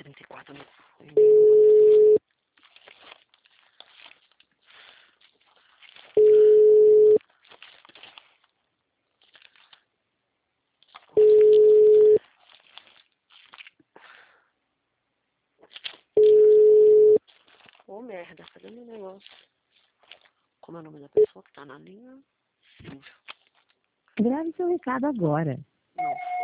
34 não foi. Ô, merda, cadê meu negócio? Como é o nome da pessoa que tá na linha? Silvio. Grave seu recado agora. Não.